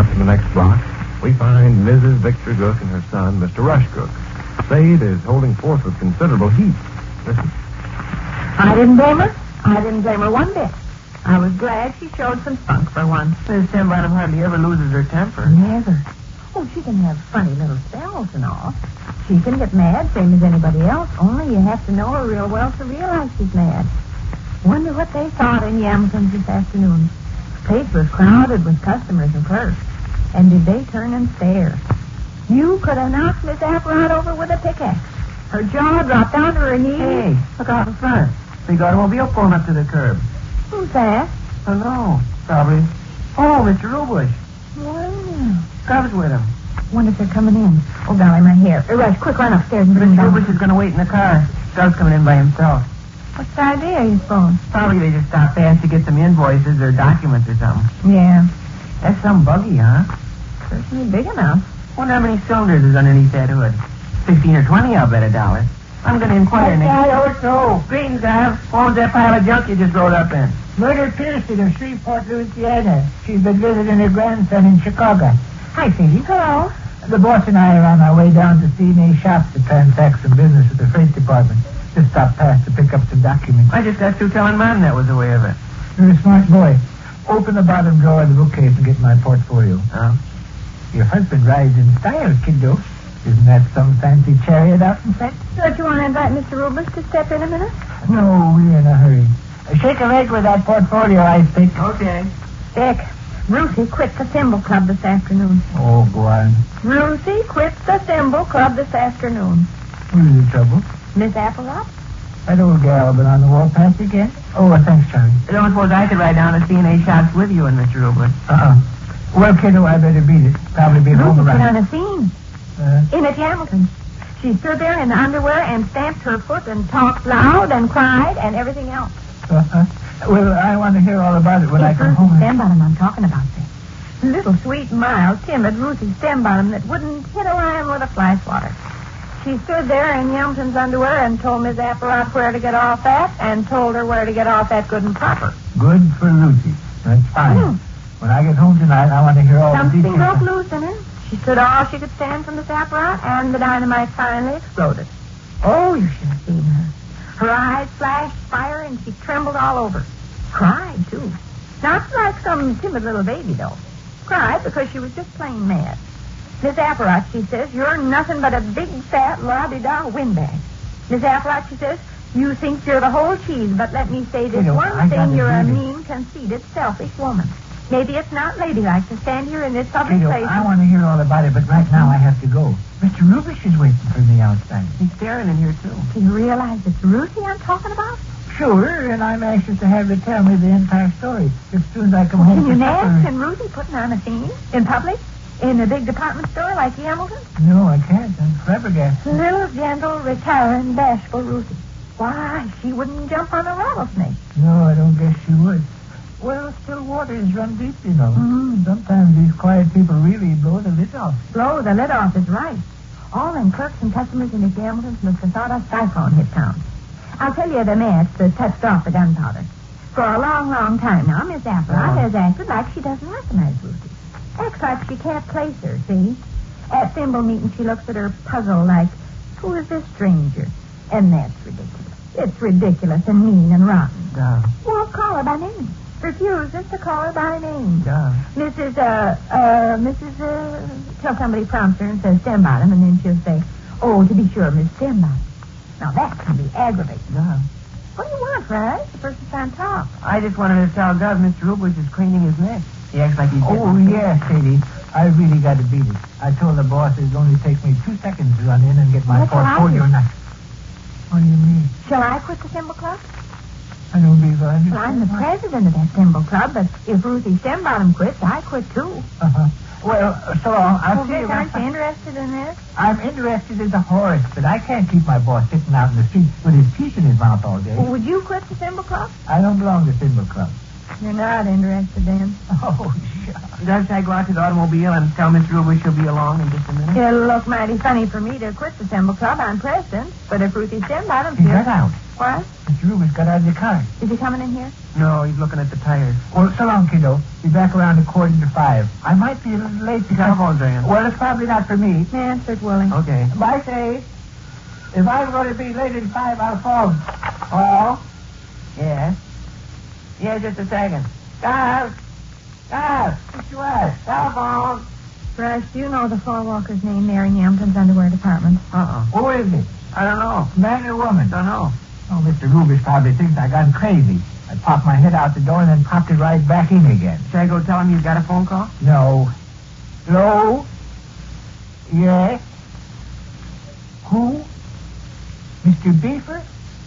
in the next block, we find Mrs. Victor Gook and her son, Mr. Rush Gook. Sade is holding forth with considerable heat. Listen. I didn't blame her. I didn't blame her one bit. I was glad she showed some spunk for once. Miss Stembottom hardly ever loses her temper. Never. Oh, she can have funny little spells and all. She can get mad, same as anybody else, only you have to know her real well to realize she's mad. Wonder what they thought in Yamilton's this afternoon. The place was crowded with customers and clerks. And did they turn and stare? You could have knocked Miss Apparat over with a pickaxe. Her jaw dropped down to her knees. Hey, look out in front. Big automobile pulling up to the curb. Who's that? Oh, no. Probably. Oh, Mr. Rubush. Well, Cub's with him. wonder if they're coming in. Oh, golly, my hair. Rush, quick, run upstairs and bring Mr. down. Rubush is going to wait in the car. Cub's coming in by himself. What's the idea, you suppose? Probably they just stopped fast to get some invoices or documents or something. Yeah. That's some buggy, huh? Certainly big enough. Wonder how many cylinders is underneath that hood. 15 or 20, I'll bet $1. I'm going to inquire next. I don't know. Greetings, Av. What was that pile of junk you just rode up in? Murder Pearson of Shreveport, Louisiana. She's been visiting her grandson in Chicago. Hi, Sadie. Hello. The boss and I are on our way down to C&A Shops to transact some business with the freight department. Just stopped past to pick up some documents. I just got through telling Mom that was the way of it. You're a smart boy. Open the bottom drawer of the bookcase and get my portfolio. Oh? Your husband rides in style, kiddo. Isn't that some fancy chariot out in front? Don't you want to invite Mr. Rubush to step in a minute? No, we're in a hurry. Shake a leg with that portfolio, I think. Okay. Dick, Ruthie quit the Thimble Club this afternoon. Oh, go on. Ruthie quit the Thimble Club this afternoon. Who's the trouble? Miss Apparat? That old gal been on the warpath again? Oh, thanks, Charlie. I don't suppose I could ride down to C&A Shops with you and Mr. Rubush. Well, kiddo, I better beat it. Probably be home Ruthie put on around. a scene. In at Hamilton. She stood there in underwear and stamped her foot and talked loud and cried and everything else. Well, I want to hear all about it when I come home. Stembottom I'm talking about this. Little sweet, mild, timid Ruthie Stembottom that wouldn't hit a lion with a fly swatter. She stood there in Yelmton's underwear and told Miss Apparat where to get off at and told her where to get off at good and proper. Good for Lucy. That's fine. When I get home tonight, I want to hear all the Something details. broke loose in her. She stood all she could stand from Miss Apparat, and the dynamite finally exploded. Oh, you should have seen her. Her eyes flashed fire, and she trembled all over. Cried, too. Not like some timid little baby, though. Cried because she was just plain mad. Miss Apparat, she says, you're nothing but a big, fat, la-di-da windbag. Miss Apparat, she says, you think you're the whole cheese, but let me say this one thing, you're a mean, conceited, selfish woman. Maybe it's not ladylike to stand here in this public place. I want to hear all about it, but right now I have to go. Mr. Rubish is waiting for me outside. He's staring in here, too. Do you realize it's Ruthie I'm talking about? Sure, and I'm anxious to have her tell me the entire story as soon as I come home Can you from nag? supper. Can Ruthie putting on a scene? In public? In a big department store like Hamilton? No, I can't. I'm flabbergasted. Little, gentle, retiring, bashful Ruthie. Why, she wouldn't jump on a rattlesnake. No, I don't guess she would. Well, still waters run deep, you know. Sometimes these quiet people really blow the lid off. Blow the lid off is right. All them clerks and customers in the Hamiltons must have thought us cyclone hit town. I'll tell you the match that touched off the gunpowder. For a long, long time now, Miss Apparat has acted like she doesn't recognize Ruthie. Acts like she can't place her, see? At thimble meeting, she looks at her puzzled like, who is this stranger? And that's ridiculous. It's ridiculous and mean and rotten. Won't call her by name. Refuses to call her by name. Mrs. Till somebody prompts her and says Stembottom, and then she'll say, oh, to be sure, Miss Stembottom. Now, that can be aggravating. What do you want, Fred? The person's trying to talk. I just wanted to tell Gov Mr. Rubush is cleaning his neck. He acts like he's... Oh, yes, Sadie. I really got to beat it. I told the boss it'd only take me 2 seconds to run in and get my portfolio. What do you mean? Shall I quit the Thimble Club? I don't believe I understand. Well, I'm the president of that Thimble Club, but if Ruthie Stembottom quits, I quit, too. Well, so long. I'll see you. Aren't you interested in this? I'm interested as a horse, but I can't keep my boss sitting out in the street with his teeth in his mouth all day. Well, would you quit the Thimble Club? I don't belong to Thimble Club. You're not interested, then? Oh, shucks. Does I go out to the automobile and tell Mr. Rubush she'll be along in just a minute? It'll look mighty funny for me to quit the Thimble Club. I'm president. But if Ruthie Stembottom Get out. What? Mr. Rubens got out of the car. Is he coming in here? No, he's looking at the tires. Well, so long, kiddo. Be back around 4:45. I might be a little late The telephone's ringing. Well, it's probably not for me. Answer it, Willie. Okay. I say, if I'm going to be late in 5, I'll phone. Oh? Yes? Yeah, just a second. Guys! Guys! What you ask? Telephone! Rush, do you know the floor walker's name there in Yampton's underwear department? Who is it? I don't know. Man or woman? Don't know. Oh, Mr. Rubens probably thinks I gone crazy. I popped my head out the door and then popped it right back in again. Should I go tell him you've got a phone call? No. Hello? Yes? Who? Mr. Beefer?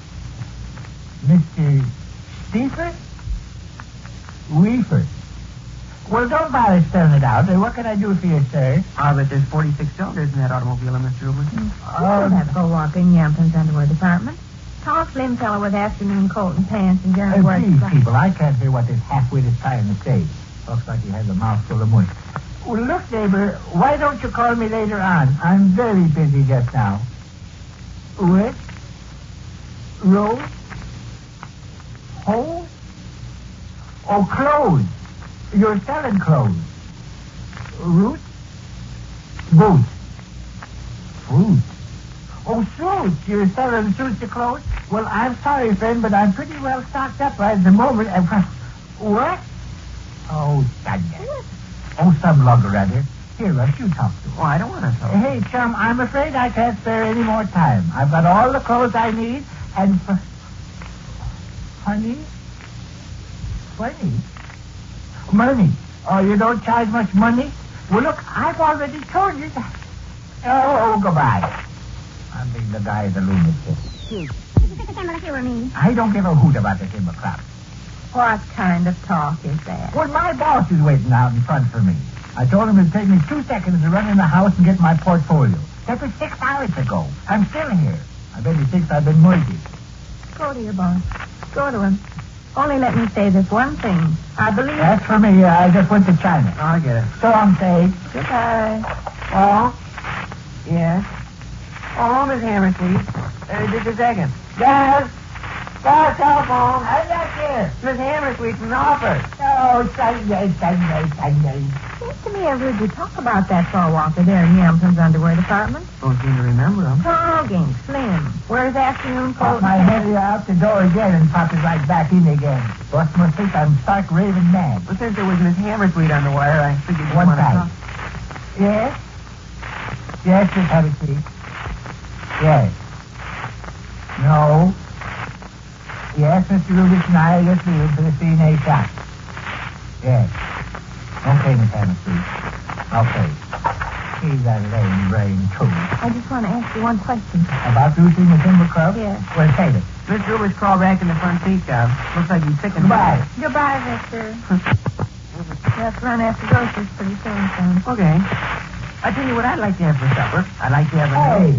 Mr. Steefer? Weefer? Well, don't bother spelling it out. What can I do for you, sir? But there's 46 cylinders in that automobile, Mr. Rubens. Oh, that floor walker in Yampton's underwear department. Tall, slim fellow with afternoon coat and pants and general wears. Please, people, I can't hear what this half-wit is trying to say. Looks like he has a mouthful of mush. Well, look, neighbor, why don't you call me later on? I'm very busy just now. What? Rose? Hose? Oh, clothes. You're selling clothes. Roots? Boots. Fruit. Oh, suits. You're selling suits to clothes? Well, I'm sorry, friend, but I'm pretty well stocked up right at the moment. What? Oh, goddamn. Oh, some lug or other. Here, Rush, you talk to him. Oh, I don't want to talk. Hey, chum, I'm afraid I can't spare any more time. I've got all the clothes I need, and... Honey? Funny? Money? Oh, you don't charge much money? Well, look, I've already told you that. Oh, goodbye. I'm being the guy at the lunatic. I don't give a hoot about the timber crop. What kind of talk is that? Well, my boss is waiting out in front for me. I told him it'd take me 2 seconds to run in the house and get my portfolio. That was 6 hours ago. I'm still here. I bet he thinks I've been murdered. Go to your boss. Go to him. Only let me say this one thing. I believe... That's for me. I just went to China. I'll get it. So long, Sage. Goodbye. Oh? Yes? Oh, Miss Hammersmith. Just a second. Guys! Guys, telephone. I'm not here. Miss Hammersmith from the office. Oh, Sunday. Seems to me I heard you talk about that floor walker there in Yampton's underwear department. Don't seem to remember him. Talking, slim. Wears afternoon coat. Pop my head out the door again and pop it right back in again. Boss must think I'm stark raving mad. Well, since there was Miss Hammersmith on the wire, I figured you One wanted to time. talk. Yes? Yes, Miss Hammersmith. Yes. No. Yes, Mr. Rubens and I are just leaving for the CNA shop. Yes. Okay, Miss Hammersmith. Okay. He's a lame brain, too. I just want to ask you one question. About losing the timber club? Yes. Well, say it. Miss Rubens crawled back in the front seat, Job. Looks like he's sick and Goodbye. Goodbye, Victor. You have to run after groceries pretty soon, son. Okay. I tell you what I'd like to have for supper. I'd like to have a... Hey.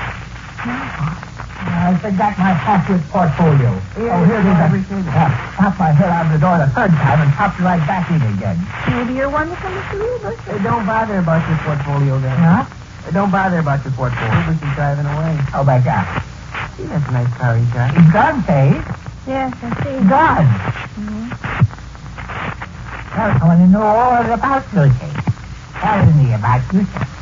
I forgot my half-wit portfolio. Yeah, oh, here it is. everything. Popped my head out of the door the third time and popped it right back in again. Maybe you're wonderful, Mr. Rubens. Don't bother about your portfolio there. Huh? Don't bother about your portfolio. Rubens is driving away. Oh, my God. See, that's a nice car he's got. He's gone, Faye. Yes, I see. Gone. Mhm. Well, I want to know all about Lucy. Tell me about Lucy.